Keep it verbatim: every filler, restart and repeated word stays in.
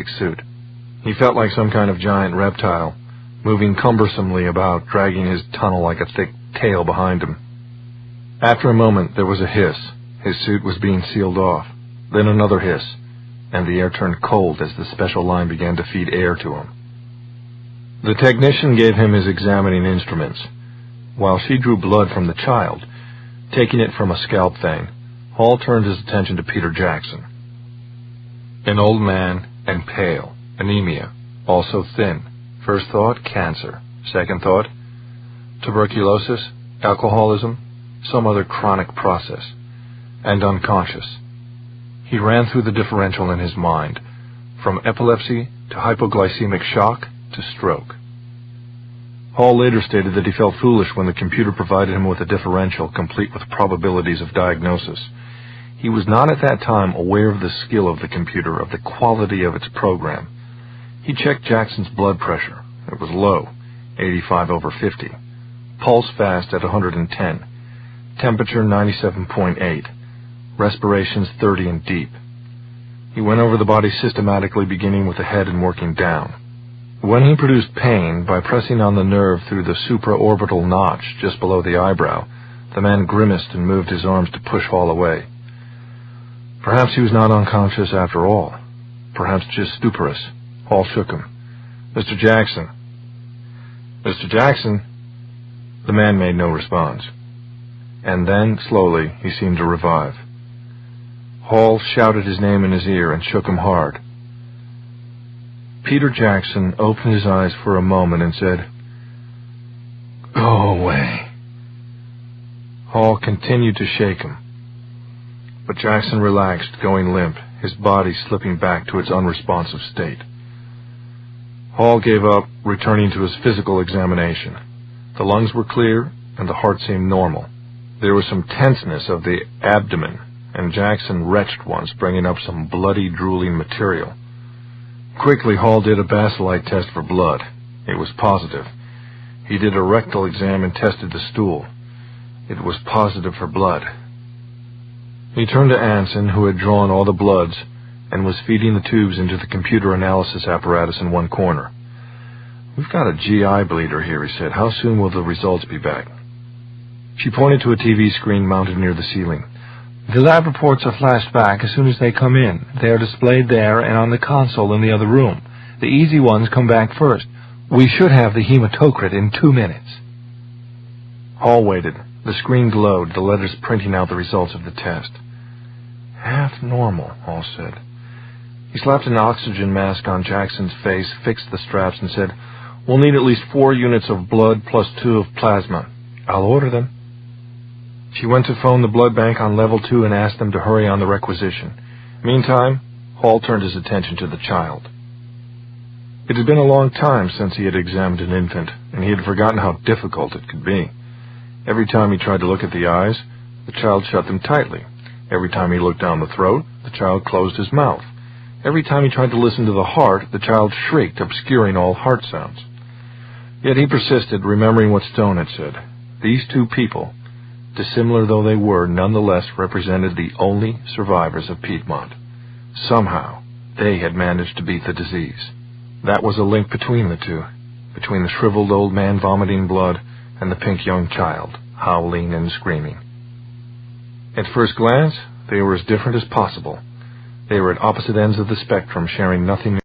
suit. He felt like some kind of giant reptile, moving cumbersomely about, dragging his tunnel like a thick tail behind him. After a moment, there was a hiss. His suit was being sealed off. Then another hiss, and the air turned cold as the special line began to feed air to him. The technician gave him his examining instruments, while she drew blood from the child, taking it from a scalp vein. Hall turned his attention to Peter Jackson. An old man and pale, anemia, also thin. First thought, cancer. Second thought, tuberculosis, alcoholism, some other chronic process, and unconscious. He ran through the differential in his mind, from epilepsy to hypoglycemic shock to stroke. Hall later stated that he felt foolish when the computer provided him with a differential complete with probabilities of diagnosis. He was not at that time aware of the skill of the computer, of the quality of its program. He checked Jackson's blood pressure. It was low, eighty-five over fifty. Pulse fast at one hundred ten. Temperature ninety-seven point eight. Respirations thirty and deep. He went over the body systematically, beginning with the head and working down. When he produced pain by pressing on the nerve through the supraorbital notch just below the eyebrow, the man grimaced and moved his arms to push Hall away. Perhaps he was not unconscious after all. Perhaps just stuporous. Hall shook him. Mister Jackson. Mister Jackson? The man made no response. And then, slowly, he seemed to revive. Hall shouted his name in his ear and shook him hard. Peter Jackson opened his eyes for a moment and said, "Go away." Hall continued to shake him. But Jackson relaxed, going limp, his body slipping back to its unresponsive state. Hall gave up, returning to his physical examination. The lungs were clear, and the heart seemed normal. There was some tenseness of the abdomen, and Jackson retched once, bringing up some bloody, drooling material. Quickly, Hall did a bacillite test for blood. It was positive. He did a rectal exam and tested the stool. It was positive for blood. He turned to Anson, who had drawn all the bloods, and was feeding the tubes into the computer analysis apparatus in one corner. "We've got a G I bleeder here," he said. "How soon will the results be back?" She pointed to a T V screen mounted near the ceiling. "The lab reports are flashed back as soon as they come in. They are displayed there and on the console in the other room. The easy ones come back first. We should have the hematocrit in two minutes." Hall waited. The screen glowed, the letters printing out the results of the test. "Half normal," Hall said. He slapped an oxygen mask on Jackson's face, fixed the straps, and said, "We'll need at least four units of blood plus two of plasma. I'll order them." She went to phone the blood bank on level two and asked them to hurry on the requisition. Meantime, Hall turned his attention to the child. It had been a long time since he had examined an infant, and he had forgotten how difficult it could be. Every time he tried to look at the eyes, the child shut them tightly. Every time he looked down the throat, the child closed his mouth. Every time he tried to listen to the heart, the child shrieked, obscuring all heart sounds. Yet he persisted, remembering what Stone had said. These two people, dissimilar though they were, nonetheless represented the only survivors of Piedmont. Somehow, they had managed to beat the disease. That was a link between the two, between the shriveled old man vomiting blood and the pink young child, howling and screaming. At first glance, they were as different as possible. They were at opposite ends of the spectrum, sharing nothing